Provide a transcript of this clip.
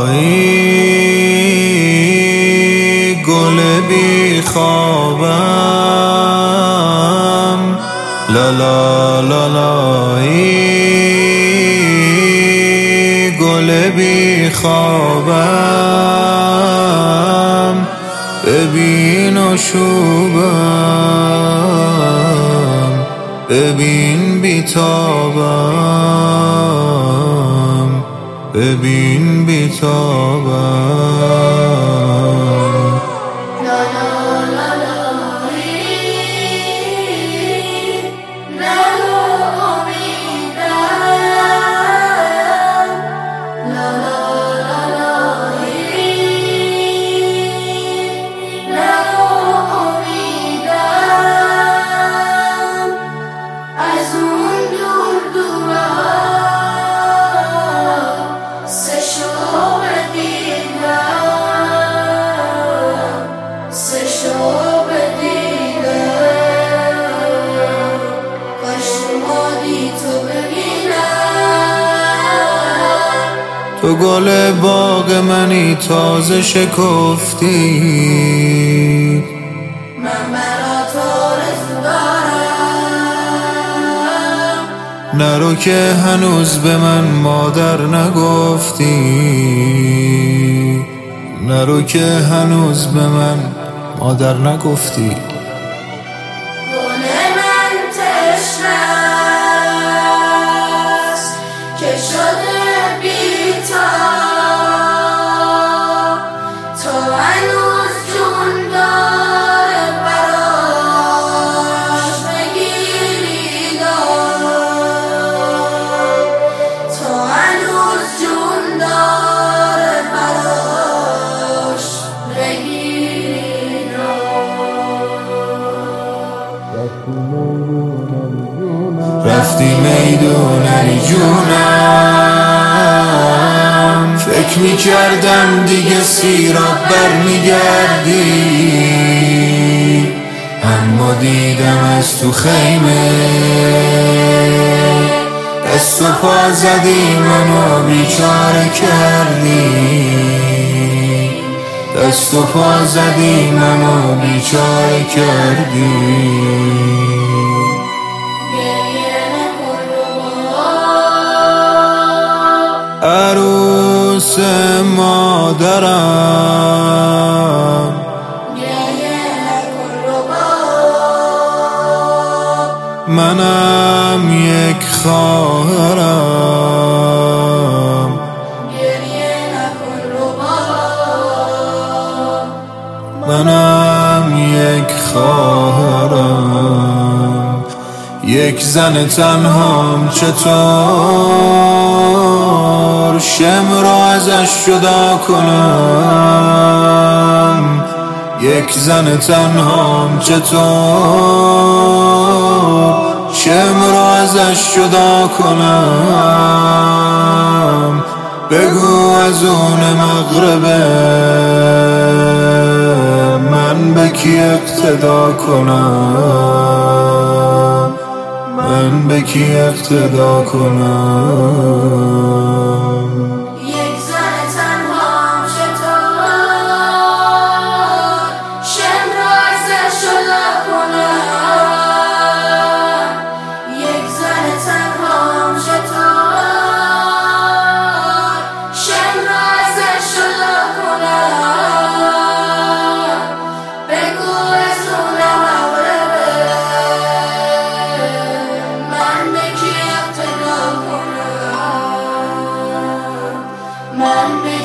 لالایی گل بی خوابم، لالا لالایی گل بی خوابم، ببین آشوبم، ببین بیتابم، ببین بیتابم. تو گل باغ منی تازه شکفتی، من برات آرزو دارم. نرو که هنوز به من مادر نگفتی، نرو که هنوز به من مادر نگفتی. گل من تشنه است که شده بی‌تاب، تو هنوز جون داره براش بگیری داد، تو هنوز جون داره براش بگیری داد. رفتی میدونی جونم، فکر میکردم دیگه سیراب برمیگردی، اما دیدم از تو خیمه دست و پا زدی منو بیچاره کردی، دست و پا زدی منو بیچاره کردی. عروس مادرم، منم یک خواهرم، منم یک خواهرم، یک زن تنهام چطور شم رو ازش جدا کنم، یک زن تنهام چطور شم رو ازش جدا کنم، بگو از اون مغربه من به کی اقتدا کنم، من به کی اقتدا کنم. یک زن تنهام چطور شم رو ازش جدا کنم، یک زن تنهام چطور شم رو ازش جدا کنم، بگو از اون مغربه من به کی اقتدا کنم، من